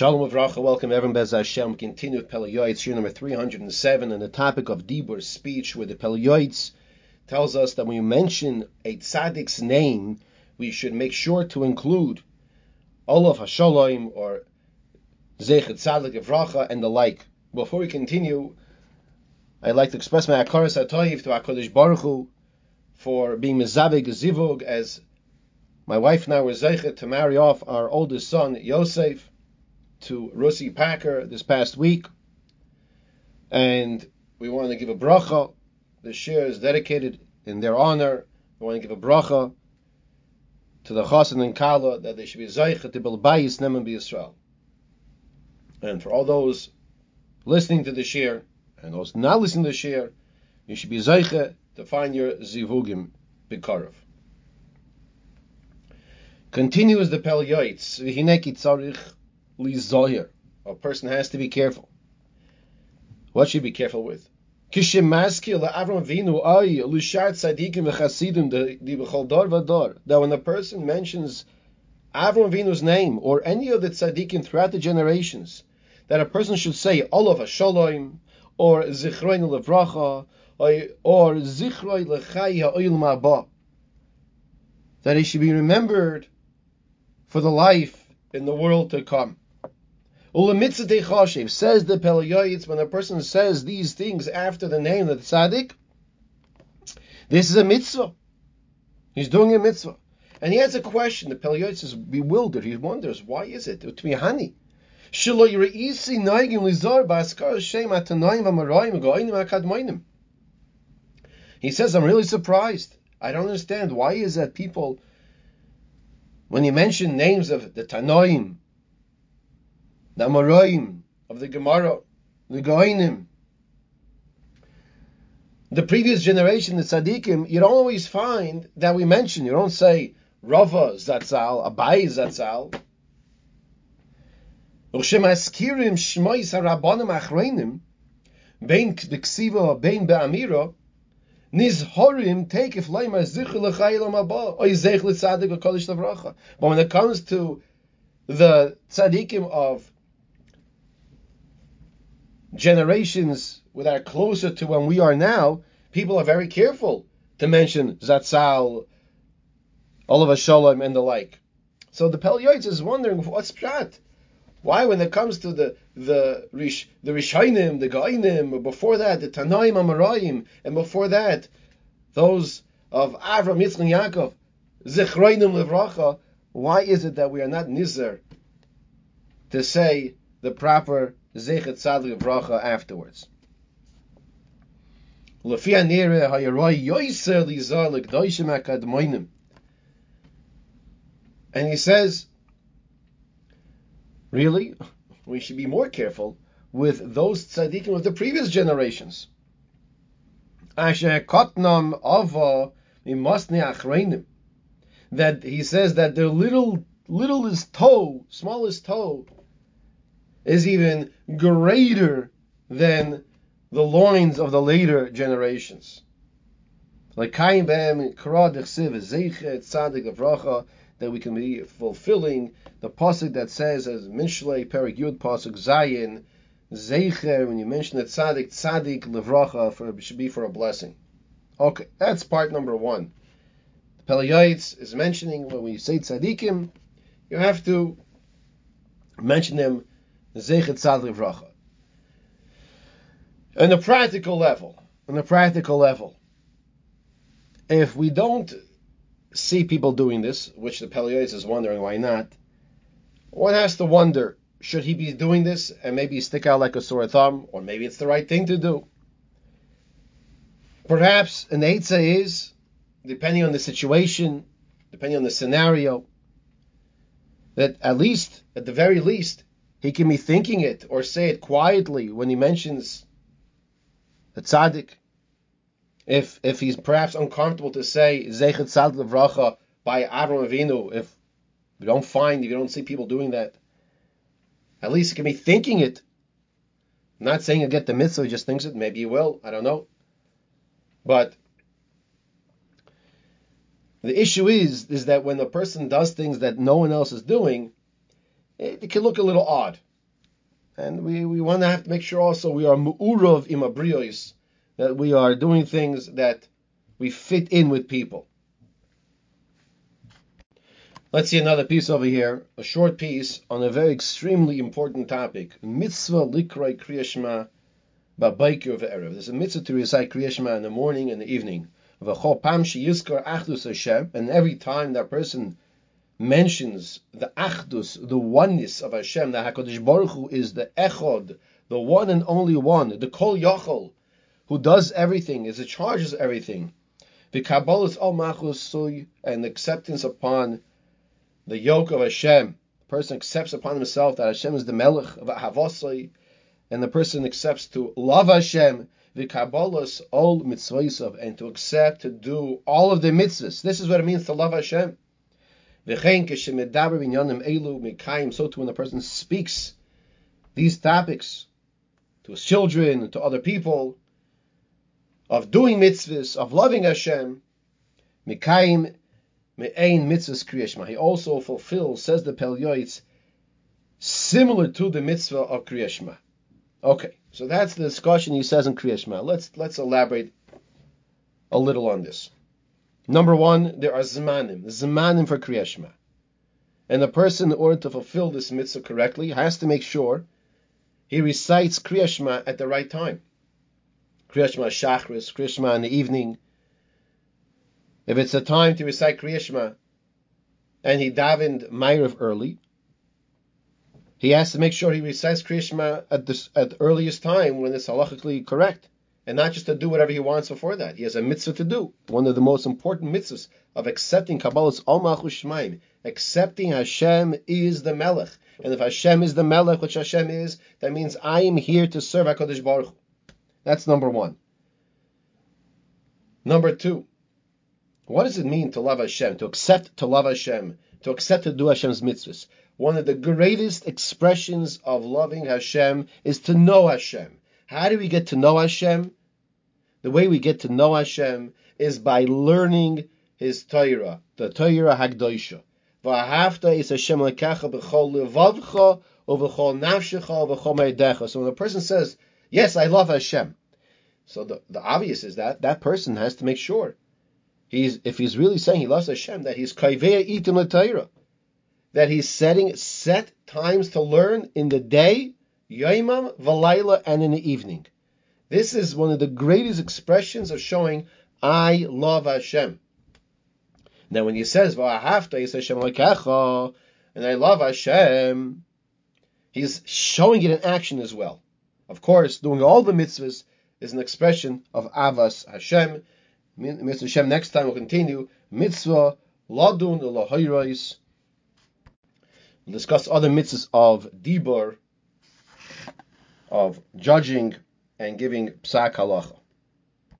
Shalom Avracha, welcome everyone. Bez Hashem. Continue with Pele Yoetz, shir number 307, and the topic of Dibur, speech, where the Pele Yoetz tells us that when you mention a tzaddik's name, we should make sure to include Olav HaShalom or Zechet Tzaddik Avracha and the like. Before we continue, I'd like to express my Akaras HaToiv to HaKadosh Baruch Hu for being Mezaveg Zivug, as my wife and I were Zechet to marry off our oldest son, Yosef, to Russi Packer this past week, and we want to give a bracha. The shir is dedicated in their honor. We want to give a bracha to the Chassan and Kala that they should be Zaycha to build Bayis Neman B'Yisrael. And for all those listening to the shir and those not listening to the shir, you should be Zaycha to find your Zivugim B'Karav. Continues the Pele Yoetz. V'hineki tzarich lizoyer. A person has to be careful. What should he be careful with? That when the person mentions Avram Avinu's name or any of the tzaddikim throughout the generations, that a person should say Olav HaShalom or Zichroin Levracha or Zichroi Lechai Ha'olam Haba, that he should be remembered for the life in the world to come. Says the Pele Yoetz, when a person says these things after the name of the tzaddik, this is a mitzvah. He's doing a mitzvah. And he has a question. The Pele Yoetz is bewildered. He wonders, why is it? He says, I'm really surprised. I don't understand. Why is that people, when you mention names of the Tanoim, the Amoraim of the Gemara, the Goinim, the previous generation, the Tzaddikim, you don't always find that we mention. You don't say Rava Zatzal, Abai Zatzal. U'shemaskirim shmois harabanim achreinim, bein b'ksiva, bein be'amira, nizhorim teikif leima zichur l'chayim haba, oy zech l'tzaddik v'kodesh l'vracha. But when it comes to the Tzaddikim of generations that are closer to when we are now, people are very careful to mention Zatzal, Olav HaShalom, and the like. So the Pele Yoetz is wondering, what's pshat? Why, when it comes to the Rishainim, the Gainim, before that the Tanaim Amarayim, and before that those of Avram, Yitzchak, and Yaakov, Zichroinim Levracha, why is it that we are not nizer to say the proper Zechet Tzaddik Avracha afterwards? And he says, really, we should be more careful with those tzaddikim of the previous generations. That he says that their littlest toe, smallest toe, is even greater than the loins of the later generations. Like Kaim Be'em Kra Dechsiv Zechet Tzaddik Avracha, that we can be fulfilling the pasuk that says, as Mishlei Perek Yud pasuk Zayin, Zecher, when you mention the Tzaddik Levracha, should be for a blessing. Okay, that's part number one. The Pele Yoetz is mentioning when we say tzaddikim, you have to mention them Zechet Tzaddik Levracha. On a practical level, if we don't see people doing this, which the Pele Yoetz is wondering why not, one has to wonder, should he be doing this and maybe stick out like a sore thumb, or maybe it's the right thing to do? Perhaps an eitzah is, depending on the situation, depending on the scenario, that at the very least, he can be thinking it or say it quietly when he mentions the tzaddik. If he's perhaps uncomfortable to say Zechet Tzaddik Levracha by Avram Avinu, if you don't see people doing that, at least he can be thinking it. I'm not saying he'll get the mitzvah, he just thinks it. Maybe he will, I don't know. But the issue is that when a person does things that no one else is doing, it can look a little odd. And we want to have to make sure also we are mu'urav imabriyos, that we are doing things that we fit in with people. Let's see another piece over here, a short piece on a very extremely important topic. Mitzvah likroi Kriya Shema ba'boker ve'erev. There's a mitzvah to recite Kriya Shema in the morning and the evening. V'chol pam sheyizkar achdus Hashem, and every time that person mentions the achdus, the oneness of Hashem, that HaKadosh Baruch Hu is the echod, the one and only one, the kol yachol, who does everything, is in charge of everything. The kabbalas al machus soy, and acceptance upon the yoke of Hashem. The person accepts upon himself that Hashem is the melech of Havosai, and the person accepts to love Hashem, the kabbalas all mitzvahs, and to accept to do all of the mitzvahs. This is what it means to love Hashem. So too when a person speaks these topics to his children, to other people, of doing mitzvahs, of loving Hashem, mikayim me'ein mitzvahs Kriya Shema. He also fulfills, says the Pel Yoetz, similar to the mitzvah of Kriya Shema. Okay, so that's the discussion he says in Kriya Shema. Let's elaborate a little on this. Number one, there are zmanim for Kriya Shema. And the person, in order to fulfill this mitzvah correctly, has to make sure he recites Kriya Shema at the right time. Kriya Shema Shachris, Kriya Shema in the evening. If it's a time to recite Kriya Shema, and he davened Ma'ariv early, he has to make sure he recites Kriya Shema at the earliest time when it's halachically correct, and not just to do whatever he wants before that. He has a mitzvah to do. One of the most important mitzvahs of accepting Kabbalah's Al Malchus Shemaim. Accepting Hashem is the Melech. And if Hashem is the Melech, which Hashem is, that means I am here to serve HaKadosh Baruch Hu. That's number one. Number two, what does it mean to love Hashem? To accept to love Hashem. To accept to do Hashem's mitzvahs. One of the greatest expressions of loving Hashem is to know Hashem. How do we get to know Hashem? The way we get to know Hashem is by learning His Torah, the Torah Hagdoisha. V'ahavta is Hashem lekecha b'chol levavcha u'v'chol nafshecha u'v'chol meidecha. So when a person says, yes, I love Hashem, so the obvious is that person has to make sure, if he's really saying he loves Hashem, that he's kaiveya itim l'Torah, that he's set times to learn in the day, Yomam, Valayla, and in the evening. This is one of the greatest expressions of showing I love Hashem. Now, when he says V'ahavta is Hashem lekecha, and I love Hashem, he's showing it in action as well. Of course, doing all the mitzvahs is an expression of Avas Hashem. Mitzvah Hashem. Next time we'll continue mitzvah ladun ulahoyros. We'll discuss other mitzvahs of dibur, of judging and giving psak halacha.